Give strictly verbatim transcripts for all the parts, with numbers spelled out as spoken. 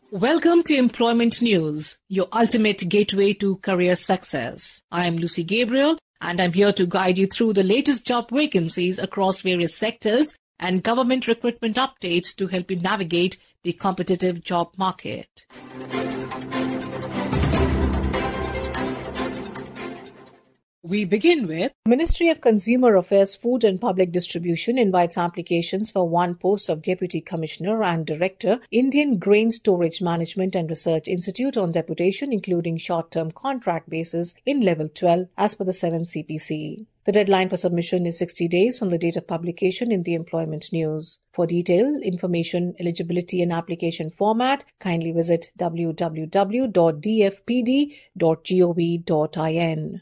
Welcome to Employment News, your ultimate gateway to career success. I am Lucy Gabriel, and I'm here to guide you through the latest job vacancies across various sectors and government recruitment updates to help you navigate the competitive job market. We begin with Ministry of Consumer Affairs, Food and Public Distribution invites applications for one post of Deputy Commissioner and Director, Indian Grain Storage Management and Research Institute on deputation, including short-term contract basis in Level twelve as per the seventh C P C. The deadline for submission is sixty days from the date of publication in the Employment News. For detailed information, eligibility and application format, kindly visit w w w dot d f p d dot gov dot in.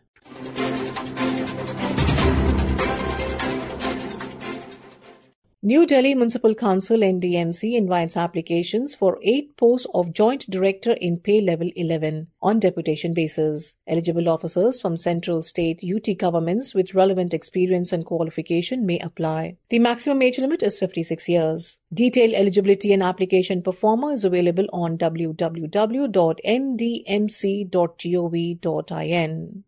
New Delhi Municipal Council N D M C invites applications for eight posts of Joint Director in Pay Level eleven on deputation basis. Eligible officers from central, state, U T governments with relevant experience and qualification may apply. The maximum age limit is fifty-six years. Detailed eligibility and application performer is available on w w w dot n d m c dot gov dot in.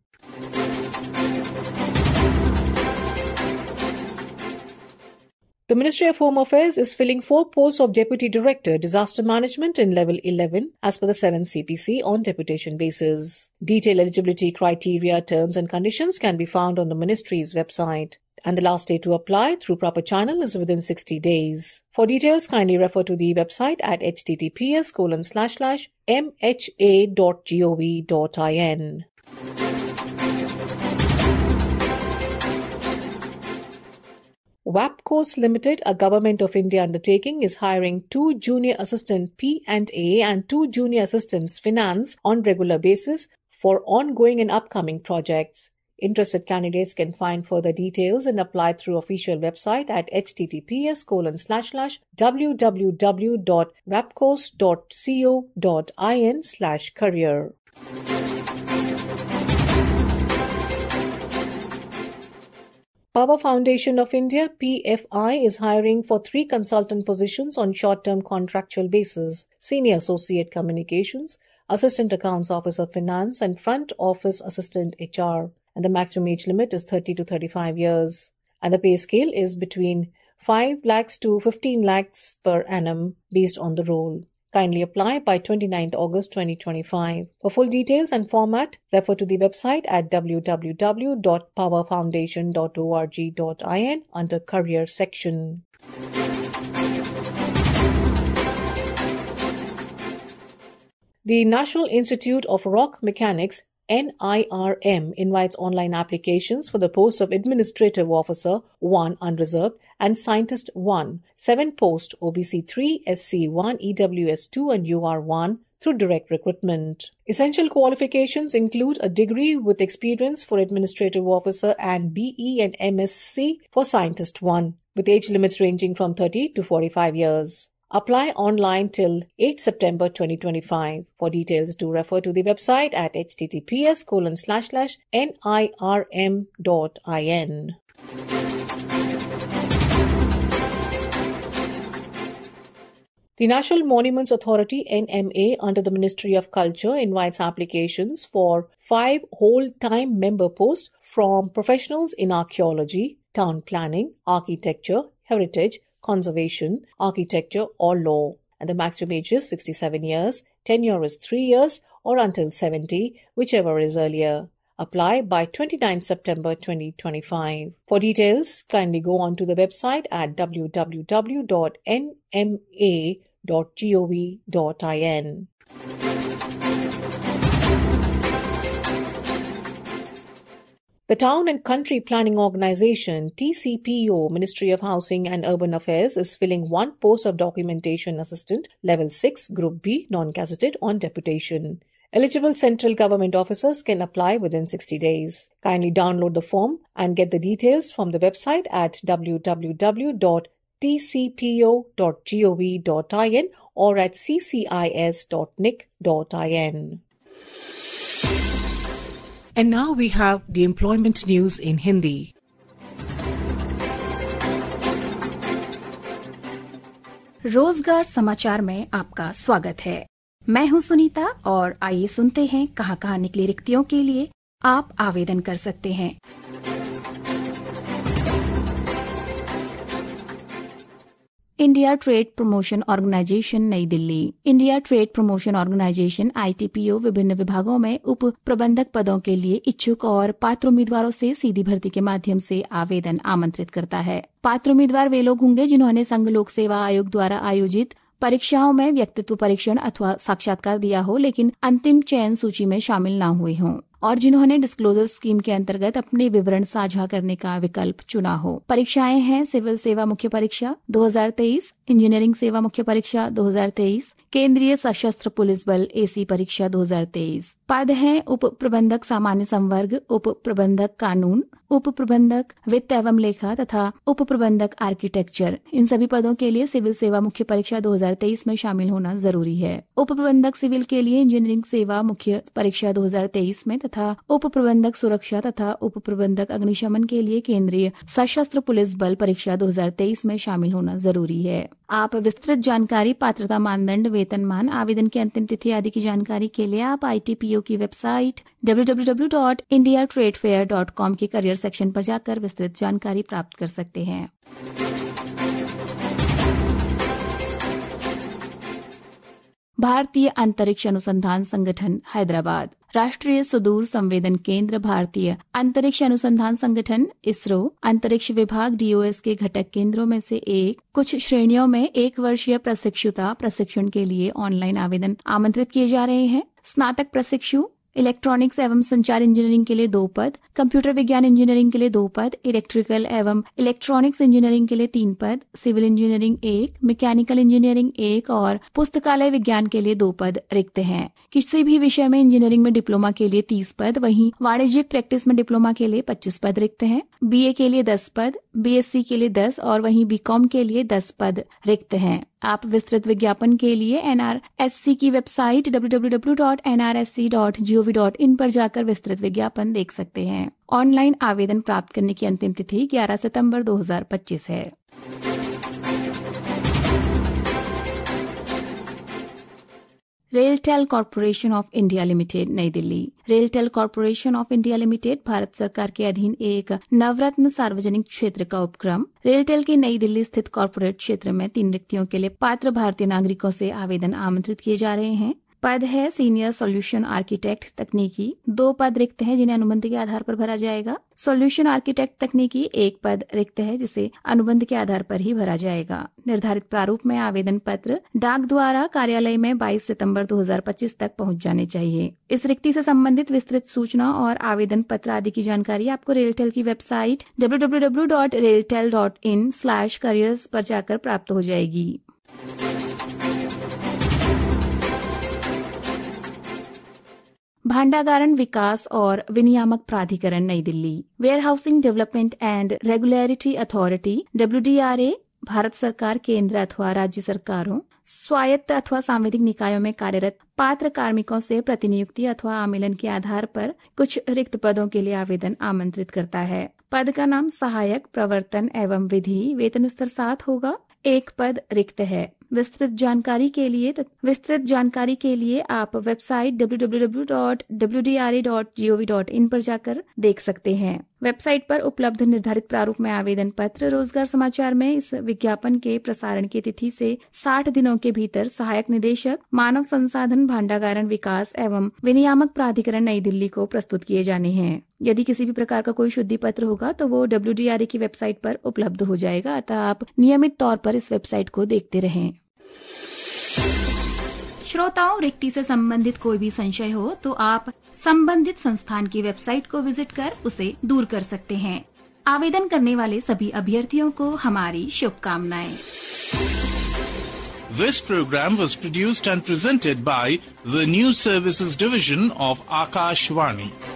The Ministry of Home Affairs is filling four posts of Deputy Director, Disaster Management in Level eleven as per the seventh C P C on deputation basis. Detailed eligibility criteria, terms and conditions can be found on the Ministry's website. And the last day to apply through proper channel is within sixty days. For details, kindly refer to the website at h t t p s colon slash slash m h a dot gov dot in. Wapcos Limited, a Government of India undertaking, is hiring two junior assistant P and A and two junior assistants finance on regular basis for ongoing and upcoming projects. Interested candidates can find further details and apply through official website at h t t p s colon slash slash w w w dot wapcos dot co dot in slash career. Power Foundation of India, P F I, is hiring for three consultant positions on short-term contractual basis: Senior Associate Communications, Assistant Accounts Officer Finance, and Front Office Assistant H R. And the maximum age limit is thirty to thirty-five years. And the pay scale is between five lakhs to fifteen lakhs per annum based on the role. Kindly apply by twenty-ninth August twenty twenty-five. For full details and format, refer to the website at w w w dot power foundation dot org dot in under Career section. The National Institute of Rock Mechanics N I R M invites online applications for the post of Administrative Officer one Unreserved and Scientist one, seven posts O B C three, S C one, E W S two and U R one through direct recruitment. Essential qualifications include a degree with experience for Administrative Officer and B E and M S c for Scientist one, with age limits ranging from thirty to forty-five years. Apply online till eighth September twenty twenty-five. For details, do refer to the website at h t t p s colon slash slash n i r m dot in. The National Monuments Authority N M A under the Ministry of Culture invites applications for five whole-time member posts from professionals in archaeology, town planning, architecture, heritage, conservation, architecture or law, and the maximum age is sixty-seven years, tenure is three years or until seventy, whichever is earlier. Apply by twenty-ninth September twenty twenty-five. For details, kindly go on to the website at w w w dot n m a dot gov dot in. The Town and Country Planning Organization, T C P O, Ministry of Housing and Urban Affairs, is filling one post of Documentation Assistant, Level six, Group B, non-gazetted, on deputation. Eligible central government officers can apply within sixty days. Kindly download the form and get the details from the website at w w w dot t c p o dot gov dot in or at c c i s dot n i c dot in. And now we have the employment news in Hindi. रोजगार समाचार में आपका स्वागत है। मैं हूँ सुनीता और आइए सुनते हैं कहाँ कहाँ निकली रिक्तियों के लिए आप आवेदन कर सकते हैं। India trade promotion organisation New Delhi. India trade promotion organisation I T P O विभिन्न विभागों में उप प्रबंधक पदों के लिए इच्छुक और पात्र उम्मीदवारों से सीधी भर्ती के माध्यम से आवेदन आमंत्रित करता है। पात्र उम्मीदवार वे लोग होंगे जिन्होंने संघ लोक सेवा आयोग द्वारा आयोजित परीक्षाओं में व्यक्तित्व परीक्षण अथवा साक्षात्कार दिया हो लेकिन अंतिम चयन सूची में शामिल न हुए हों और जिन्होंने डिस्क्लोजर स्कीम के अंतर्गत अपने विवरण साझा करने का विकल्प चुना हो। परीक्षाएं हैं सिविल सेवा मुख्य परीक्षा दो हज़ार तेईस, इंजीनियरिंग सेवा मुख्य परीक्षा दो हज़ार तेईस, केंद्रीय सशस्त्र पुलिस बल एसी परीक्षा दो हज़ार तेईस। पद हैं उप प्रबंधक सामान्य संवर्ग, उप प्रबंधक कानून, उप प्रबंधक वित्त एवं लेखा तथा उप प्रबंधक आर्किटेक्चर। इन सभी पदों के लिए सिविल सेवा मुख्य परीक्षा दो हज़ार तेईस में शामिल होना जरूरी है। उप प्रबंधक सिविल के लिए इंजीनियरिंग सेवा मुख्य परीक्षा दो हज़ार तेईस में तथा उप प्रबंधक सुरक्षा तथा उप प्रबंधक अग्निशमन के लिए केंद्रीय सशस्त्र पुलिस बल परीक्षा दो हज़ार तेईस में शामिल होना जरूरी है। आप विस्तृत जानकारी, पात्रता मानदंड, वेतनमान, आवेदन की अंतिम तिथि आदि की जानकारी के लिए आप आई टी पी ओ की website W W W dot India trade fair dot com के करियर सेक्शन पर जाकर विस्तृत जानकारी प्राप्त कर सकते हैं। भारतीय अंतरिक्ष अनुसंधान संगठन हैदराबाद। राष्ट्रीय सुदूर संवेदन केंद्र भारतीय अंतरिक्ष अनुसंधान संगठन इसरो अंतरिक्ष विभाग डी ओ एस के घटक केंद्रों में से एक। कुछ श्रेणियों में एक वर्षीय प्रशिक्षुता प्रशिक्षण के लिए ऑनलाइन आवेदन आमंत्रित किए जा रहे हैं। स्नातक प्रशिक्षु इलेक्ट्रॉनिक्स एवं संचार इंजीनियरिंग के लिए दो पद, कंप्यूटर विज्ञान इंजीनियरिंग के लिए दो पद, इलेक्ट्रिकल एवं इलेक्ट्रॉनिक्स इंजीनियरिंग के लिए तीन पद, सिविल इंजीनियरिंग एक, मैकेनिकल इंजीनियरिंग एक और पुस्तकालय विज्ञान के लिए दो पद रिक्त हैं। किसी भी विषय में इंजीनियरिंग में डिप्लोमा के लिए तीस पद, वहीं वाणिज्यिक प्रैक्टिस में डिप्लोमा के लिए पच्चीस पद रिक्त हैं। बी ए के लिए दस पद, बी एस सी के लिए दस और वहीं बी कॉम के लिए दस पद रिक्त हैं। आप विस्तृत विज्ञापन के लिए एन आर एस सी की website W W W dot N R S C dot G O V dot in पर जाकर विस्तृत विज्ञापन देख सकते हैं। ऑनलाइन आवेदन प्राप्त करने की अंतिम तिथि ग्यारह सितंबर दो हज़ार पच्चीस है। RailTel corporation of India limited New Delhi. RailTel corporation of India limited Bharat सरकार के अधीन एक नवरत्न सार्वजनिक क्षेत्र का उपक्रम। रेलटेल के नई दिल्ली स्थित कॉर्पोरेट क्षेत्र में तीन रिक्तियों के लिए पात्र भारतीय नागरिकों से आवेदन आमंत्रित किए जा रहे हैं। पद है सीनियर सॉल्यूशन आर्किटेक्ट तकनीकी। दो पद रिक्त हैं जिन्हें अनुबंध के आधार पर भरा जाएगा। सॉल्यूशन आर्किटेक्ट तकनीकी एक पद रिक्त है जिसे अनुबंध के आधार पर ही भरा जाएगा। निर्धारित प्रारूप में आवेदन पत्र डाक द्वारा कार्यालय में बाईस सितंबर दो हज़ार पच्चीस तक पहुंच जाने चाहिए। इस रिक्ति से संबंधित विस्तृत सूचना और आवेदन पत्र आदि की जानकारी आपको रेलटेल की website W W W dot RailTel dot in slash careers पर जाकर प्राप्त हो जाएगी। भांडागारण विकास और विनियामक प्राधिकरण New Delhi. Warehousing development and regulatory authority W D R A Bharat सरकार, केंद्र अथवा राज्य सरकारों, स्वायत्त अथवा सांविधिक निकायों में कार्यरत पात्र कार्मिकों से प्रतिनियुक्ति अथवा आमिलन के आधार पर कुछ रिक्त पदों के लिए आवेदन आमंत्रित करता है। पद का नाम सहायक प्रवर्तन एवं विधि, वेतन स्तर सात होगा। एक पद रिक्त है। विस्तृत जानकारी के लिए विस्तृत जानकारी के लिए आप website W W W dot W D R A dot G O V dot in पर जाकर देख सकते हैं। वेबसाइट पर उपलब्ध निर्धारित प्रारूप में आवेदन पत्र रोजगार समाचार में इस विज्ञापन के प्रसारण की तिथि से साठ दिनों के भीतर सहायक निदेशक मानव संसाधन भांडागारण विकास एवं विनियामक प्राधिकरण नई दिल्ली को प्रस्तुत किए जाने हैं। यदि किसी भी प्रकार का कोई शुद्धि पत्र होगा तो वो डब्ल्यू डी आर ए की वेबसाइट पर उपलब्ध हो जाएगा, अतः आप नियमित तौर पर इस वेबसाइट को देखते रहें। श्रोताओं, रिक्ति से संबंधित कोई भी संशय हो तो आप संबंधित संस्थान की वेबसाइट को विजिट कर उसे दूर कर सकते हैं। आवेदन करने वाले सभी अभ्यर्थियों को हमारी शुभकामनाएं। This program was produced and presented by the News Services Division of Akashvani.